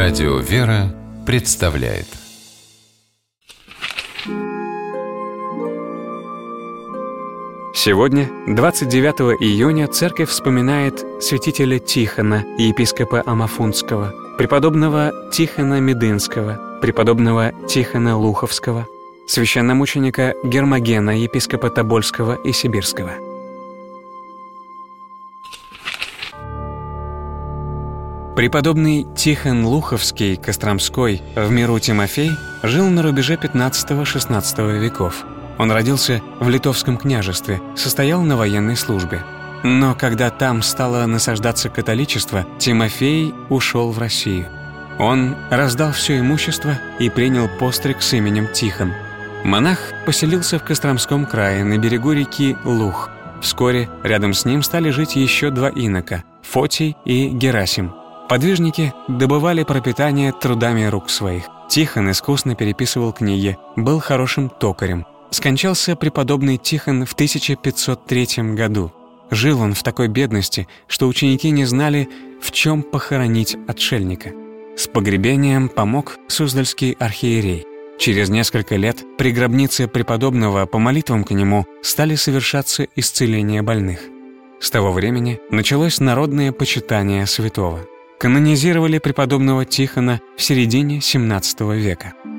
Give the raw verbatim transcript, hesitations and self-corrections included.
Радио «Вера» представляет. Сегодня, двадцать девятого июня, церковь вспоминает святителя Тихона, епископа Амафунтского, преподобного Тихона Медынского, преподобного Тихона Луховского, священномученика Гермогена, епископа Тобольского и Сибирского. Преподобный Тихон Луховский, Костромской, в миру Тимофей, жил на рубеже пятнадцатого-шестнадцатого веков. Он родился в Литовском княжестве, состоял на военной службе. Но когда там стало насаждаться католичество, Тимофей ушел в Россию. Он раздал все имущество и принял постриг с именем Тихон. Монах поселился в Костромском крае на берегу реки Лух. Вскоре рядом с ним стали жить еще два инока – Фотий и Герасим. Подвижники добывали пропитание трудами рук своих. Тихон искусно переписывал книги, был хорошим токарем. Скончался преподобный Тихон в тысяча пятьсот третьем году. Жил он в такой бедности, что ученики не знали, в чем похоронить отшельника. С погребением помог суздальский архиерей. Через несколько лет при гробнице преподобного по молитвам к нему стали совершаться исцеления больных. С того времени началось народное почитание святого. Канонизировали преподобного Тихона в середине семнадцатого века.